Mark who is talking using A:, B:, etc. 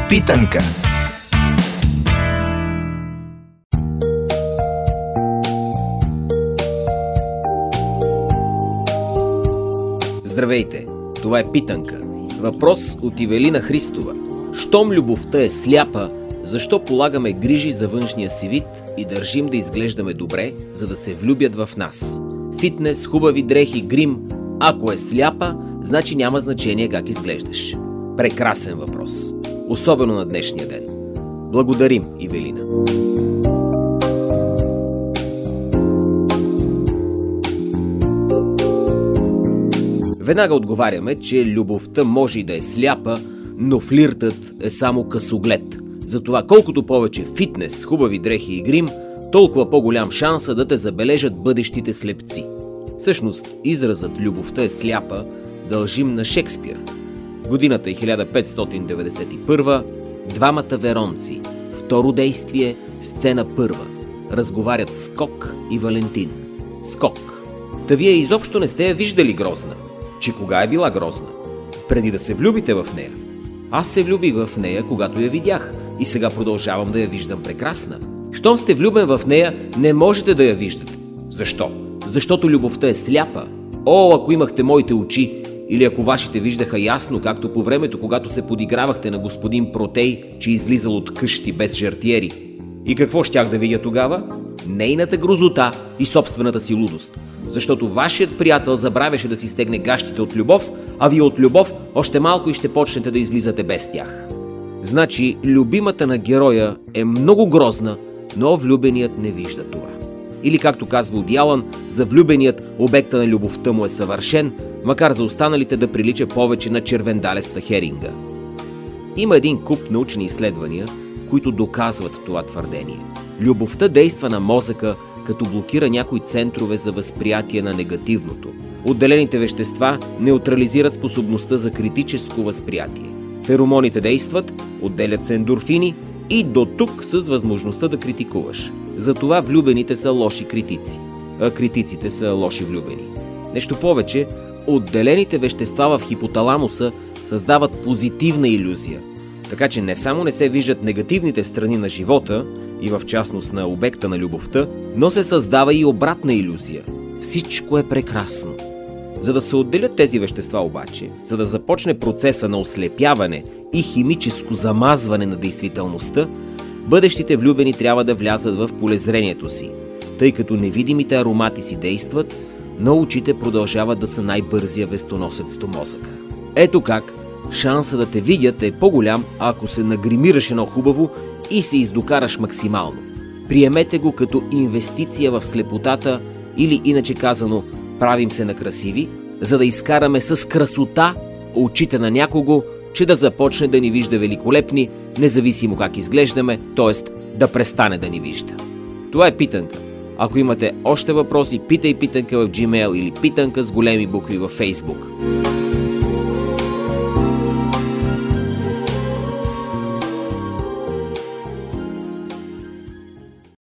A: Питанка.
B: Здравейте! Това е Питанка. Въпрос от Ивелина Христова. Щом любовта е сляпа, защо полагаме грижи за външния си вид и държим да изглеждаме добре, за да се влюбят в нас? Фитнес, хубави дрехи, грим. Ако е сляпа, значи няма значение как изглеждаш. Прекрасен въпрос. Особено на днешния ден. Благодарим, Ивелина. Веднага отговаряме, че любовта може и да е сляпа, но флиртът е само късоглед. Затова колкото повече фитнес, хубави дрехи и грим, толкова по-голям шанса да те забележат бъдещите слепци. Всъщност, изразът «любовта е сляпа» дължим на Шекспир. Годината е 1591, двамата веронци. Второ действие, сцена първа. Разговарят Скок и Валентин. Скок. Та вие изобщо не сте я виждали грозна. Че кога е била грозна? Преди да се влюбите в нея. Аз се влюбих в нея, когато я видях и сега продължавам да я виждам прекрасна. Щом сте влюбен в нея, не можете да я виждате. Защо? Защото любовта е сляпа. О, ако имахте моите очи, или ако вашите виждаха ясно, както по времето, когато се подигравахте на господин Протей, че излизал от къщи без жертиери. И какво щях да видя тогава? Нейната грозота и собствената си лудост. Защото вашият приятел забравяше да си стегне гащите от любов, а вие от любов още малко и ще почнете да излизате без тях. Значи, любимата на героя е много грозна, но влюбеният не вижда това. Или както казва Одялан, за влюбеният обекта на любовта му е съвършен, макар за останалите да прилича повече на червендалеста херинга. Има един куп научни изследвания, които доказват това твърдение. Любовта действа на мозъка, като блокира някои центрове за възприятие на негативното. Отделените вещества неутрализират способността за критическо възприятие. Феромоните действат, отделят се ендорфини и до тук с възможността да критикуваш. Затова влюбените са лоши критици, а критиците са лоши влюбени. Нещо повече, отделените вещества в хипоталамуса създават позитивна илюзия. Така че не само не се виждат негативните страни на живота, и в частност на обекта на любовта, но се създава и обратна илюзия. Всичко е прекрасно. За да се отделят тези вещества обаче, за да започне процеса на ослепяване и химическо замазване на действителността, бъдещите влюбени трябва да влязат в полезрението си, тъй като невидимите аромати си действат, но очите продължават да са най-бързия вестоносец до мозъка. Ето как шанса да те видят е по-голям, ако се нагримираш едно хубаво и се издокараш максимално. Приемете го като инвестиция в слепотата или иначе казано, правим се на красиви, за да изкараме с красота очите на някого, че да започне да ни вижда великолепни, независимо как изглеждаме, т.е. да престане да ни вижда. Това е Питанка. Ако имате още въпроси, питай Питанка в Gmail или Питанка с големи букви във Facebook.